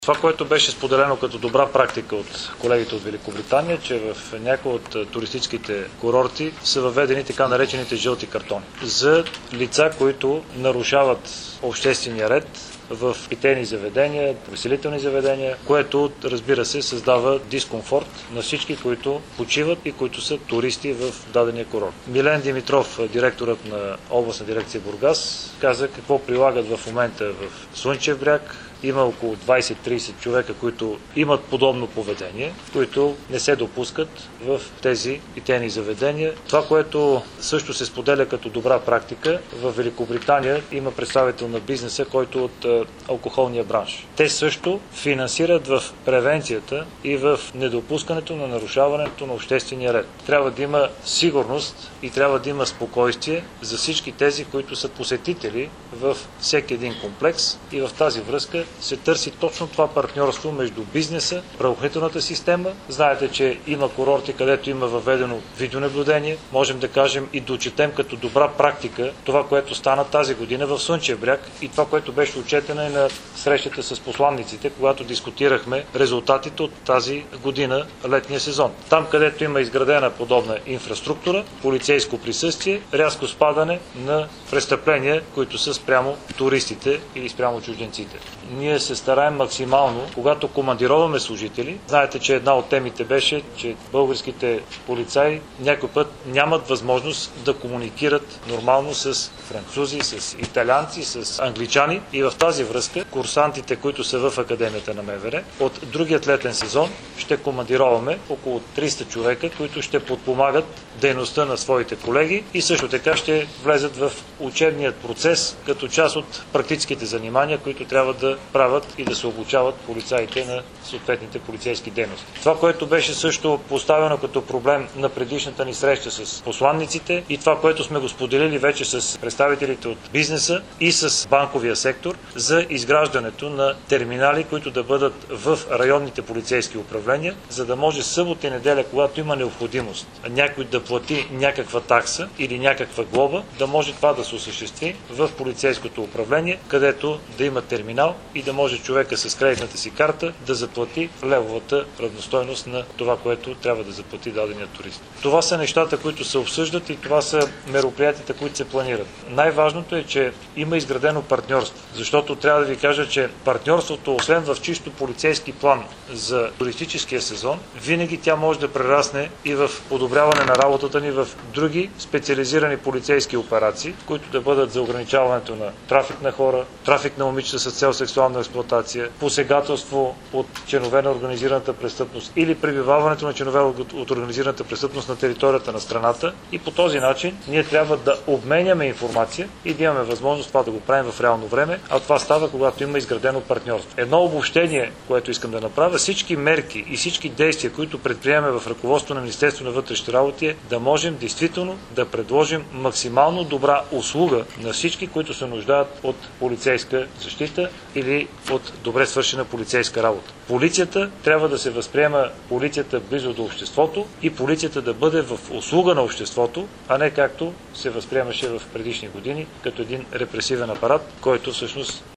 Това, което беше споделено като добра практика от колегите от Великобритания, че в някои от туристическите курорти са въведени така наречените жълти картони за лица, които нарушават обществения ред в питейни заведения, повеселителни заведения, което, разбира се, създава дискомфорт на всички, които почиват и които са туристи в дадения курорт. Милен Димитров, директорът на областна дирекция Бургас, каза какво прилагат в момента в Слънчев бряг. Има около 20-30 човека, които имат подобно поведение, които не се допускат в тези питейни заведения. Това, което също се споделя като добра практика, в Великобритания има представител на бизнеса, който е от алкохолния бранш. Те също финансират в превенцията и в недопускането на нарушаването на обществения ред. Трябва да има сигурност и трябва да има спокойствие за всички тези, които са посетители в всеки един комплекс, и в тази връзка се търси точно това партньорство между бизнеса, правоохранителната система. Знаете, че има курорти, където има въведено видеонаблюдение. Можем да кажем и да отчетем като добра практика това, което стана тази година в Слънчев бряг и това, което беше отчетено и на срещата с посланниците, когато дискутирахме резултатите от тази година, летния сезон. Там, където има изградена подобна инфраструктура, полицейско присъствие, рязко спадане на престъпления, които са спрямо туристите или спрямо чужденците. Ние се стараем максимално, когато командироваме служители. Знаете, че една от темите беше, че българските полицаи някой път нямат възможност да комуникират нормално с французи, с италианци, с англичани, и в тази връзка курсантите, които са в Академията на МВР, от другият летен сезон ще командироваме около 300 човека, които ще подпомагат дейността на своите колеги и също така ще влезат в учебният процес като част от практическите занимания, които трябва да правят и да се обучават полицаите на съответните полицейски дейности. Това, което беше също поставено като проблем на предишната ни среща с посланниците и това, което сме го споделили вече с представителите от бизнеса и с банковия сектор, за изграждането на терминали, които да бъдат в районните полицейски управления, за да може събота и неделя, когато има необходимост някой да плати някаква такса или някаква глоба, да може това да се осъществи в полицейското управление, където да има терминал и да може човека с кредитната си карта да заплати левовата равностойност на това, което трябва да заплати дадения турист. Това са нещата, които се обсъждат и това са мероприятията, които се планират. Най-важното е, че има изградено партньорство, защото трябва да ви кажа, че партньорството, освен в чисто полицейски план за туристическия сезон, винаги тя може да прерасне и в подобряване на работата ни в други специализирани полицейски операции, които да бъдат за ограничаването на трафик на хора, трафик на момичета с цел сексуална експлоатация, посегателство от членове на организираната престъпност или пребиваването на членове от организираната престъпност на територията на страната, и по този начин ние трябва да обменяме информация и да имаме възможност това да го правим в реално време, а това става, когато има изградено партньорство. Едно обобщение, което искам да направя, всички мерки и всички действия, които предприемаме в ръководството на Министерството на вътрешните работи, е да можем действително да предложим максимално добра услуга на всички, които се нуждаят от полицейска защита или от добре свършена полицейска работа. Полицията трябва да се възприема полицията близо до обществото и полицията да бъде в услуга на обществото, а не както се възприемаше в предишни години, като един репресивен апарат, който всъщност